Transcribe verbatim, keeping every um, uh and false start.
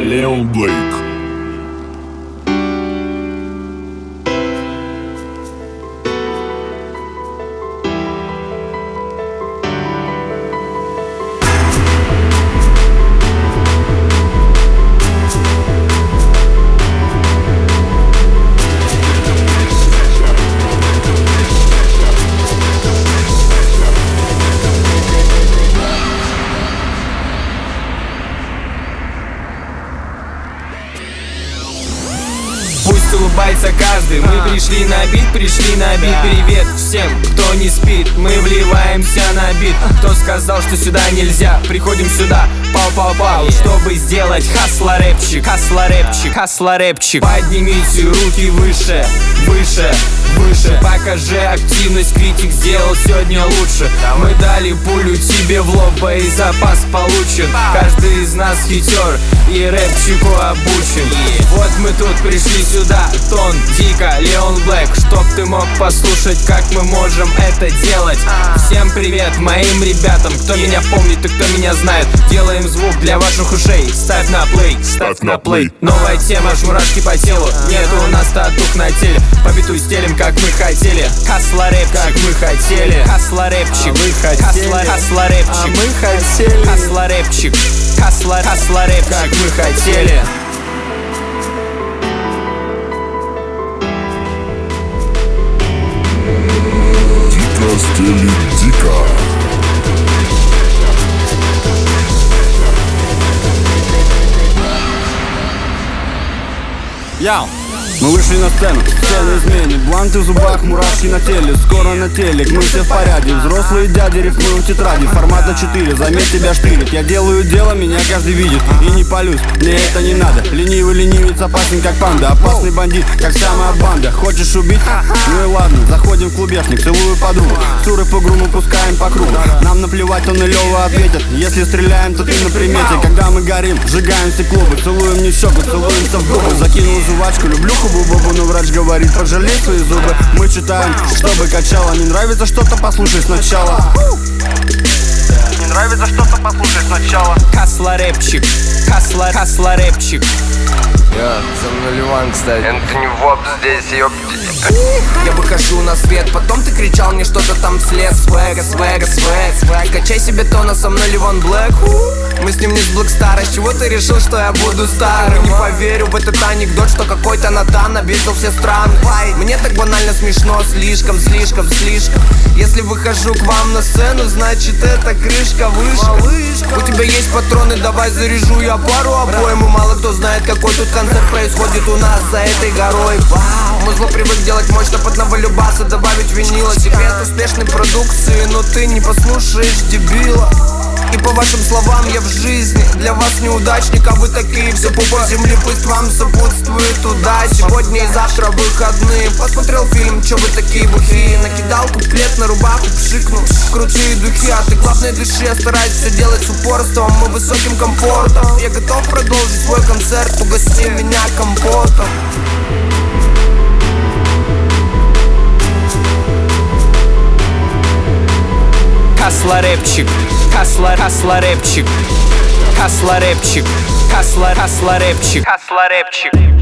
Leon Blake. Пусть улыбается каждый. Мы пришли на бит, пришли на бит. Привет всем, кто не спит. Мы вливаемся на бит. Кто сказал, что сюда нельзя? Приходим сюда, пау-пау-пау, чтобы сделать хасла-рэпчик. Хасла-рэпчик, хасла-рэпчик. Поднимите руки выше, выше, выше. Покажи активность, критик сделал сегодня лучше. Мы дали пулю тебе в лоб, боезапас получен. Каждый из нас хитер и рэпчику обучен. Вот мы тут пришли сюда, Тон, Дико, Leon Blake, чтоб ты мог послушать, как мы можем это делать. Всем привет моим ребятам, кто меня помнит и кто меня знает. Делаем звук для ваших ушей. Ставь на плей, ставь на плей. Новая тема, мурашки по телу. Нет у нас татух на теле. По биту стелим, как мы хотели. Хасла-рэпчик, как мы хотели. Хасла-рэпчик, вы хотели. Хасла-рэпчик, а мы хотели. Хасла-рэпчик, хасла, хасла-рэпчик, как мы хотели. Дико стиле дико. Яу! Мы вышли на сцену, сцена изменит. Бланты в зубах, мурашки на теле. Скоро на телек, мы все в порядке. Взрослые дяди рифмуем в тетради. Формат на четыре, заметь, тебя штырит. Я делаю дело, меня каждый видит. И не палюсь, мне это не надо. Ленивый ленивец опасен как панда. Опасный бандит, как самая банда. Хочешь убить? Ну и ладно, заходим в клубешник, целую подругу. Суры по груму пускаем по кругу. Нам наплевать, он и Лёва ответит. Если стреляем, то ты на примете. Когда мы горим, сжигаем все клубы. Целуем не щеку, целуемся в губы. Закинул жвачку, люблю бубу, но врач говорит, пожалей свои зубы. Мы читаем, чтобы качало. Не нравится что-то, послушай сначала. Не нравится что-то, послушай сначала. Хасла-рэпчик, хасла, хасла-рэпчик. Я, со мной Ливан, кстати. Энтони Воп здесь, ёпти. Я выхожу на свет, потом ты кричал мне что-то там вслед. Свэга, свэга, свэг, свэг. Качай себе тона, со мной Leon Blake. Мы с ним не с Блэкстара. С чего ты решил, что я буду старым? Не поверю в этот анекдот, что какой-то Натан обидел все страны. Мне так банально смешно, слишком, слишком, слишком. Если выхожу к вам на сцену, значит это крышка, вышка. У тебя есть патроны, давай заряжу я пару обоим. И мало кто знает, какой тут концерт происходит у нас за этой горой. Мы зло привык делать мощно под новолюбаса, добавить винила. Секрет успешной продукции, но ты не послушаешь дебила. И по вашим словам я в жизни для вас неудачник, а вы такие все пупы земли. Пусть вам сопутствует удача. Сегодня и завтра выходные. Посмотрел фильм, чё вы такие бухие. Накидал куплет на рубаху, пшикнул крутые духи. А ты главное дыши, я стараюсь все делать с упорством и высоким комфортом. Я готов продолжить свой концерт, угости меня компотом. Хасла-рэпчик, хасла, хасла-рэпчик. Хасла-рэпчик, хасла, хасла-рэпчик. Хасла-рэпчик.